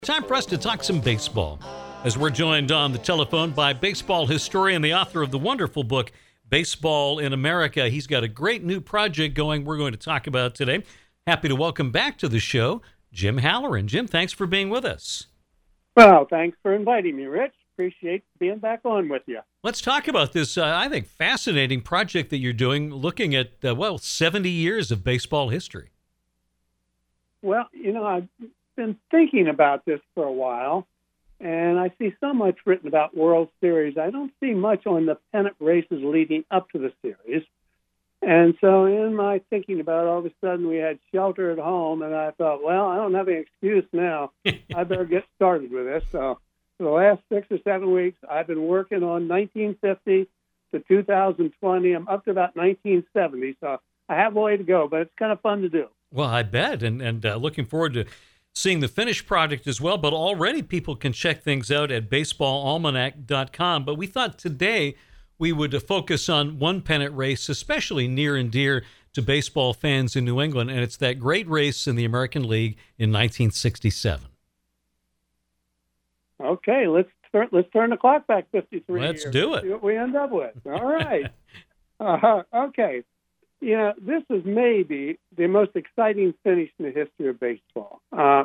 Time for us to talk some baseball, as we're joined on the telephone by baseball historian, the author of the wonderful book, Baseball in America. He's got a great new project going we're going to talk about today. Happy to welcome back to the show, Jim Halloran. Jim, thanks for being with us. Well, thanks for inviting me, Rich. Appreciate being back on with you. Let's talk about this, I think, fascinating project that you're doing, looking at, 70 years of baseball history. Well, I've been thinking about this for a while, and I see so much written about World Series. I don't see much on the pennant races leading up to the series. And so in my thinking about it, all of a sudden we had shelter at home, and I thought, well, I don't have any excuse now. I better get started with this. So for the last 6 or 7 weeks, I've been working on 1950 to 2020. I'm up to about 1970, so I have a way to go, but it's kind of fun to do. Well, I bet, and looking forward to seeing the finished product as well. But already people can check things out at baseballalmanac.com. But we thought today we would focus on one pennant race, especially near and dear to baseball fans in New England, and it's that great race in the American League in 1967. Okay, let's turn the clock back 53 years. Let's do it. See what we end up with. All right. Okay. This is maybe the most exciting finish in the history of baseball.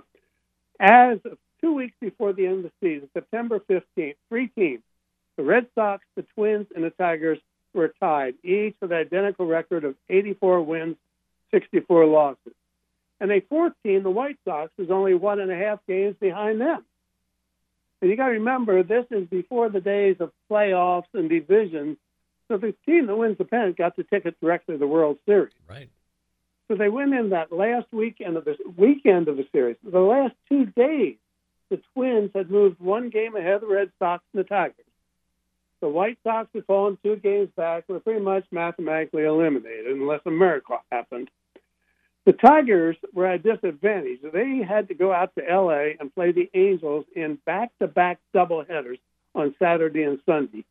As of 2 weeks before the end of the season, September 15th, three teams, the Red Sox, the Twins, and the Tigers, were tied, each with an identical record of 84 wins, 64 losses. And a fourth team, the White Sox, was only 1.5 games behind them. And you got to remember, this is before the days of playoffs and divisions. So the team that wins the pennant got the ticket directly to the World Series. Right. So they went in that last weekend of the series. The last 2 days, the Twins had moved 1 game ahead of the Red Sox and the Tigers. The White Sox had fallen 2 games back, were pretty much mathematically eliminated unless a miracle happened. The Tigers were at a disadvantage. They had to go out to L.A. and play the Angels in back-to-back doubleheaders on Saturday and Sunday.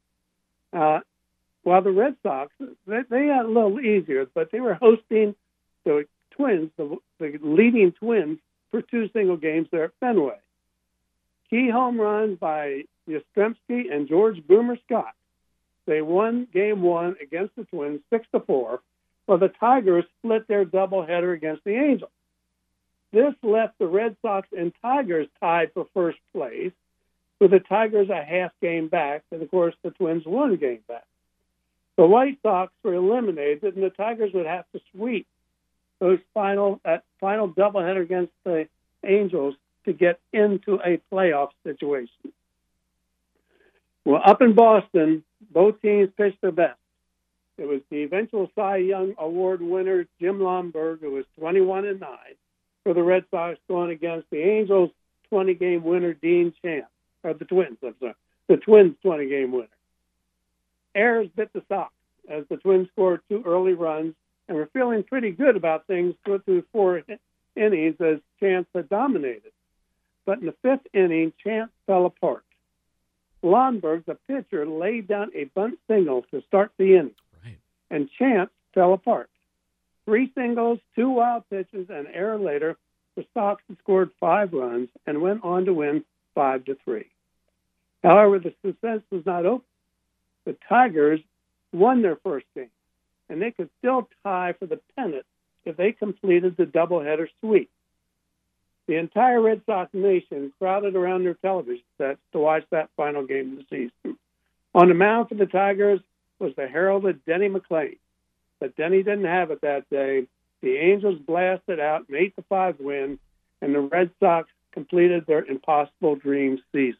While the Red Sox, they had a little easier, but they were hosting the Twins, the leading Twins, for 2 single games there at Fenway. Key home runs by Yastrzemski and George Boomer Scott. They won Game 1 against the Twins 6-4, while the Tigers split their doubleheader against the Angels. This left the Red Sox and Tigers tied for first place, with the Tigers a half game back, and of course the Twins 1 game back. The White Sox were eliminated, and the Tigers would have to sweep that final doubleheader against the Angels to get into a playoff situation. Well, up in Boston, both teams pitched their best. It was the eventual Cy Young Award winner, Jim Lonborg, who was 21-9 for the Red Sox, going against the Angels' 20-game winner, Dean Chance, or the Twins, I'm sorry, the Twins' 20-game winner. Errors bit the Sox as the Twins scored 2 early runs and were feeling pretty good about things through 4 innings as Chance had dominated. But in the 5th inning, Chance fell apart. Lonborg, the pitcher, laid down a bunt single to start the inning, Right. and Chance fell apart. 3 singles, 2 wild pitches, and an error later, the Sox had scored 5 runs and went on to win 5-3. However, the suspense was not over. The Tigers won their first game, and they could still tie for the pennant if they completed the doubleheader sweep. The entire Red Sox nation crowded around their television sets to watch that final game of the season. On the mound for the Tigers was the heralded Denny McLain, but Denny didn't have it that day. The Angels blasted out an 8-5 win, and the Red Sox completed their impossible dream season.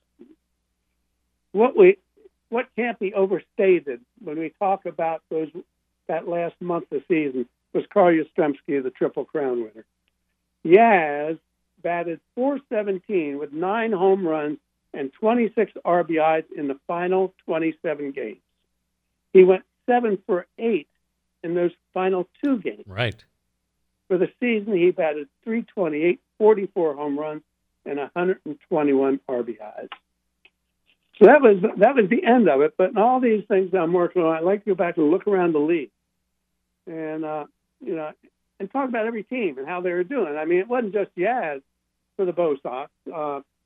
What can't be overstated when we talk about that last month of the season was Carl Yastrzemski, the Triple Crown winner. Yaz batted .417 with 9 home runs and 26 RBIs in the final 27 games. He went 7 for 8 in those final 2 games. Right. For the season, he batted .328, 44 home runs, and 121 RBIs. So that was the end of it. But in all these things I'm working on, I'd like to go back and look around the league, and and talk about every team and how they were doing. I mean, it wasn't just Yaz for the Bo Sox.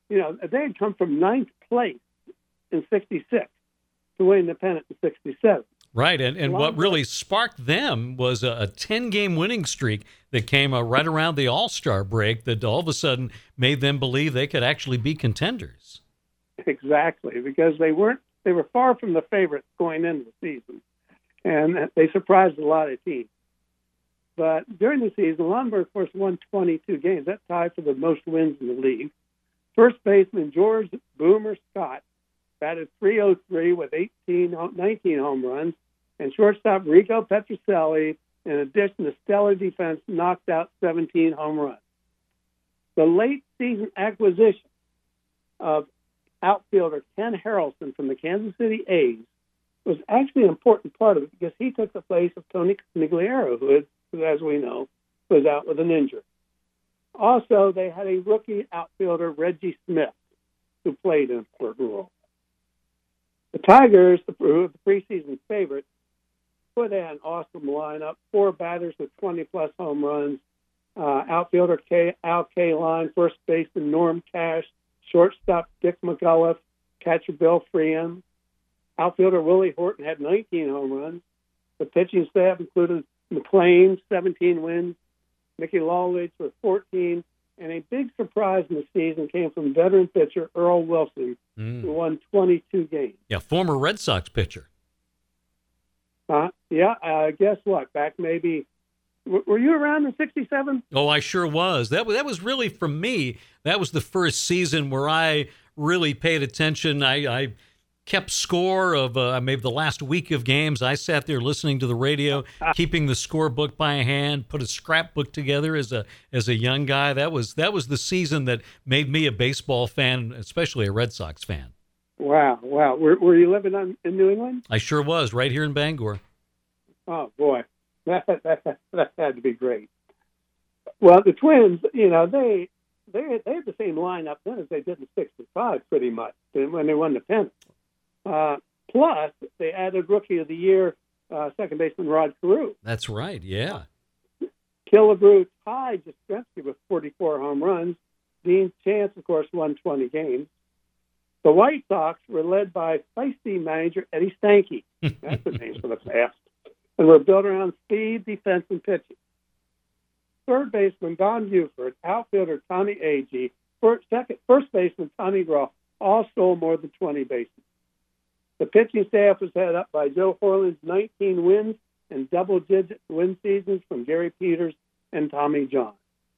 they had come from ninth place in '66 to win the pennant in '67. Right, and what really sparked them was a 10-game winning streak that came right around the All-Star break that all of a sudden made them believe they could actually be contenders. Exactly, because they were far from the favorites going into the season, and they surprised a lot of teams. But during the season, Lonborg, of course, won 22 games. That's tied for the most wins in the league. First baseman George Boomer Scott batted .303 with 19 home runs, and shortstop Rico Petrocelli, in addition to stellar defense, knocked out 17 home runs. The late season acquisition of outfielder Ken Harrelson from the Kansas City A's was actually an important part of it because he took the place of Tony Conigliaro, who, as we know, was out with an injury. Also, they had a rookie outfielder, Reggie Smith, who played an important role. The Tigers, the preseason favorite, put an awesome lineup, 4 batters with 20-plus home runs, outfielder Al Kaline, first baseman Norm Cash, shortstop Dick McAuliffe, catcher Bill Freehan. Outfielder Willie Horton had 19 home runs. The pitching staff included McLean, 17 wins, Mickey Lawledge with 14, and a big surprise in the season came from veteran pitcher Earl Wilson, who won 22 games. Yeah, former Red Sox pitcher. Guess what? Back maybe, were you around in '67? Oh, I sure was. That was really, for me, that was the first season where I really paid attention. I kept score of maybe the last week of games. I sat there listening to the radio, keeping the scorebook by hand, put a scrapbook together as a young guy. That was the season that made me a baseball fan, especially a Red Sox fan. Wow. Were you living in New England? I sure was, right here in Bangor. Oh, boy. That had to be great. Well, the Twins, they had the same lineup then as they did in '65, pretty much, when they won the pennant. Plus, they added Rookie of the Year, second baseman Rod Carew. That's right, yeah. Killebrew tied Yastrzemski with 44 home runs. Dean Chance, of course, won 20 games. The White Sox were led by feisty manager Eddie Stanky. That's the name for the past. And were built around speed, defense, and pitching. Third baseman Don Buford, outfielder Tommy Agee, first baseman Tommy Groff all stole more than 20 bases. The pitching staff was headed up by Joe Horland's 19 wins and double-digit win seasons from Gary Peters and Tommy John.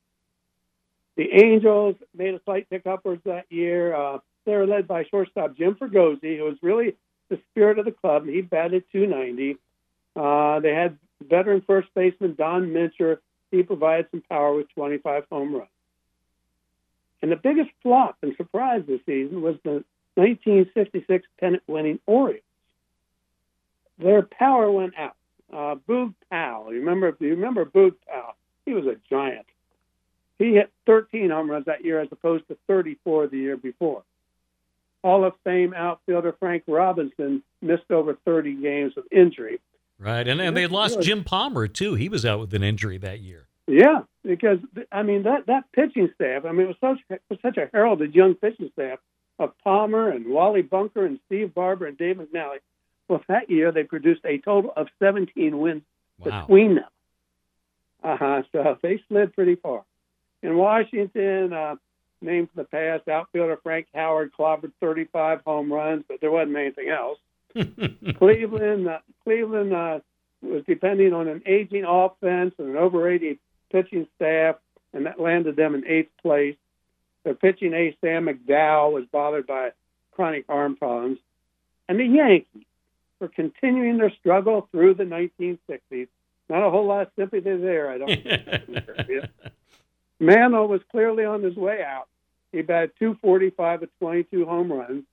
The Angels made a slight tick upwards that year. They were led by shortstop Jim Fregosi, who was really the spirit of the club. He batted .290. They had veteran first baseman Don Mincher. He provided some power with 25 home runs. And the biggest flop and surprise this season was the 1966 pennant-winning Orioles. Their power went out. Boog Powell, you remember Boog Powell? He was a giant. He hit 13 home runs that year as opposed to 34 the year before. Hall of Fame outfielder Frank Robinson missed over 30 games with injury. Right, and they lost Jim Palmer, too. He was out with an injury that year. Yeah, because, that pitching staff, it was such a heralded young pitching staff of Palmer and Wally Bunker and Steve Barber and Dave McNally. Well, that year they produced a total of 17 wins between them. So they slid pretty far. In Washington, named for the past, outfielder Frank Howard clobbered 35 home runs, but there wasn't anything else. Cleveland was depending on an aging offense and an overrated pitching staff, and that landed them in 8th place. Their pitching ace, Sam McDowell, was bothered by chronic arm problems. And the Yankees were continuing their struggle through the 1960s. Not a whole lot of sympathy there, I don't think. Mantle was clearly on his way out. He batted .245 with 22 home runs.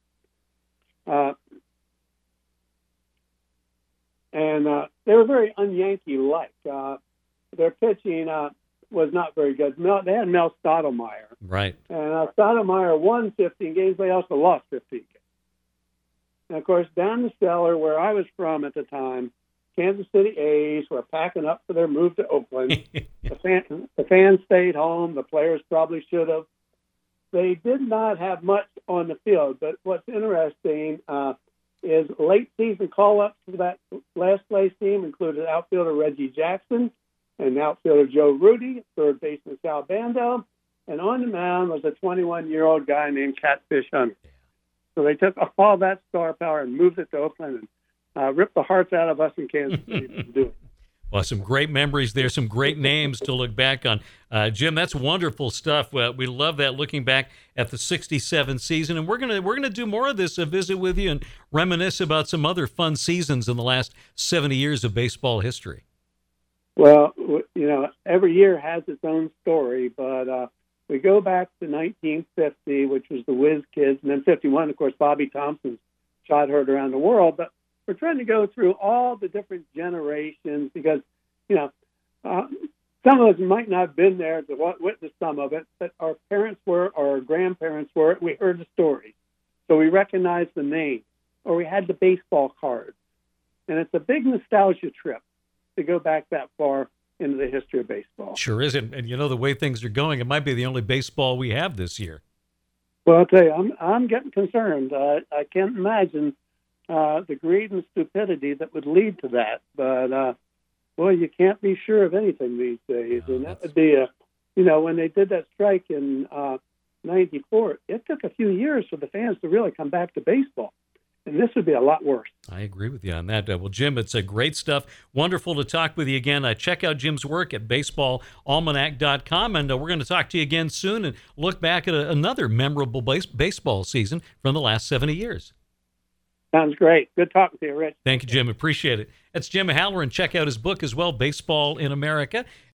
And they were very un-Yankee-like. Their pitching was not very good. They had Mel Stottlemyre. Right. And Stottlemyre won 15 games, but he also lost 15 games. And, of course, down the cellar where I was from at the time, Kansas City A's were packing up for their move to Oakland. The fans stayed home. The players probably should have. they did not have much on the field, but what's interesting is late season call-ups for that last place team included outfielder Reggie Jackson and outfielder Joe Rudy, third baseman Sal Bando, and on the mound was a 21-year-old guy named Catfish Hunter. So they took all that star power and moved it to Oakland and ripped the hearts out of us in Kansas City for doing it. Well, some great memories there, some great names to look back on. Jim, that's wonderful stuff. We love that, looking back at the '67 season, and we're gonna do more of this, a visit with you and reminisce about some other fun seasons in the last 70 years of baseball history. Well, every year has its own story, but we go back to 1950, which was the Whiz Kids, and then 51, of course, Bobby Thompson's shot heard around the world. But we're trying to go through all the different generations because, some of us might not have been there to witness some of it, but our parents were, or our grandparents were. We heard the stories. So we recognized the name, or we had the baseball cards. And it's a big nostalgia trip to go back that far into the history of baseball. Sure is. And the way things are going, it might be the only baseball we have this year. Well, I'll tell you, I'm getting concerned. I can't imagine the greed and stupidity that would lead to that. But, boy, you can't be sure of anything these days. No, and that would be, when they did that strike in 94, it took a few years for the fans to really come back to baseball. And this would be a lot worse. I agree with you on that. Well, Jim, it's great stuff. Wonderful to talk with you again. Check out Jim's work at baseballalmanac.com, and we're going to talk to you again soon and look back at another memorable baseball season from the last 70 years. Sounds great. Good talking to you, Rich. Thank you, Jim. Appreciate it. That's Jim Halloran. Check out his book as well, Baseball in America.